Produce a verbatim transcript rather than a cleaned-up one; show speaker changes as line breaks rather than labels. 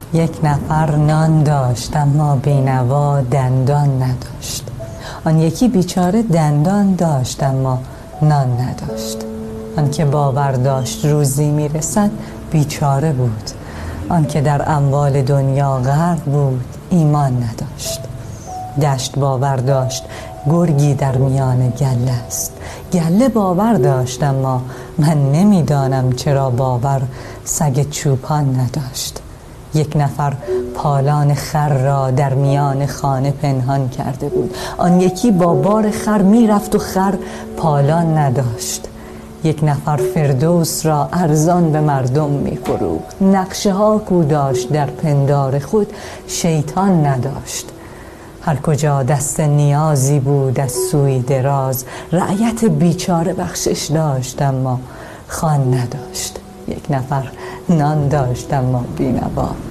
یک نفر نان داشت اما بینوا دندان نداشت. آن یکی بیچاره دندان داشت اما نان نداشت. آن که باور داشت روزی میرسد بیچاره بود. آن که در اموال دنیا غرق بود ایمان نداشت. دشت باور داشت گرگی در میان گله است. گله باور داشت اما من نمیدانم چرا باور سگ چوپان نداشت. یک نفر پالان خر را در میان خانه پنهان کرده بود. آن یکی با بار خر میرفت و خر پالان نداشت. یک نفر فردوس را ارزان به مردم می‌فروخت. نقشه ها کو داشت در پندار خود شیطان نداشت. هر کجا دست نیازی بود از سوی دراز، رعیت بیچاره بخشش داشت اما خوان نداشت. یک نفر نان داشت اما بی‌نوا.